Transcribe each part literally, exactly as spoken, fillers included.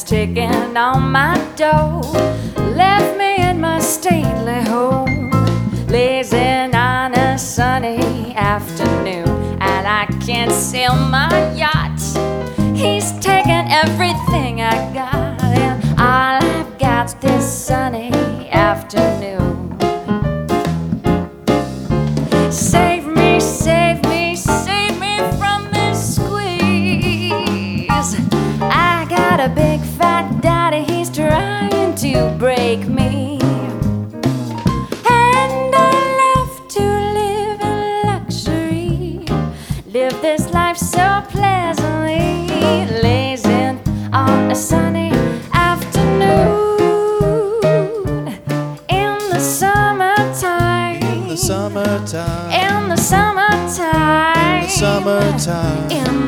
ticking on my door. Left me in my stately home, lazing on a sunny afternoon. And I can't sail my yacht. He's taken everything I got, and all I've got's this sunny afternoon. Save me, save me, save me from this squeeze. I got a big fat daddy, he's trying to break me. And I love to live in luxury, live this life so pleasantly, lazing on a sunny afternoon in the summertime. In the summertime. In the summertime. In the summertime. In the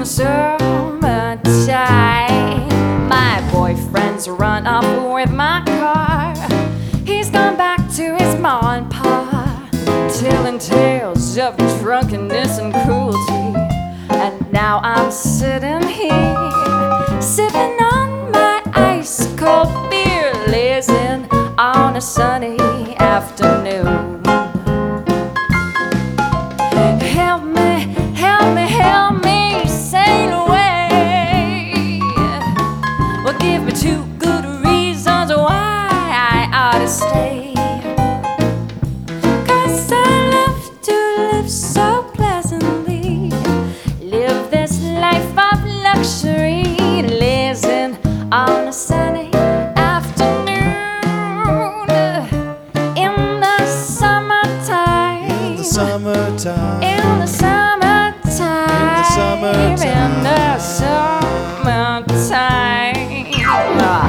summertime. My boyfriend's run up with my car. He's gone back to his ma and pa, telling tales of drunkenness and cruelty. And now I'm sitting here, sipping on my ice cold beer, lazing on a sunny afternoon. Help me, help me, help me sail away. Well, give me two good reasons why I ought to stay. 'Cause I love to live so pleasantly, live this life of luxury, lazing on a sunny afternoon in the summertime. In the summertime. In the summertime. In the summertime. In the summertime. Ah.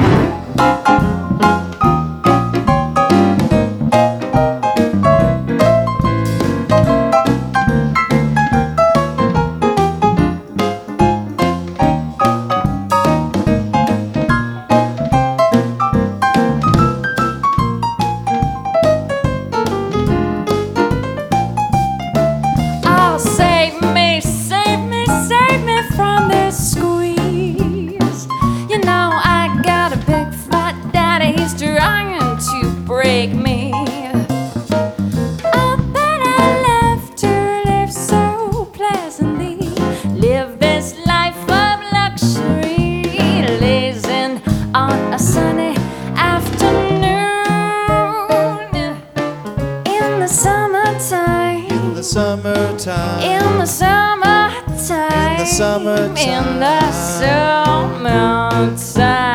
Oh, save me, save me, save me from this squeeze. You know I got a big fat daddy, he's trying to break me. Oh, but I love to live so pleasantly, live this life of luxury, lazing on a sunny afternoon in the summertime. In the summertime. In the summertime. In the summertime. In the summertime.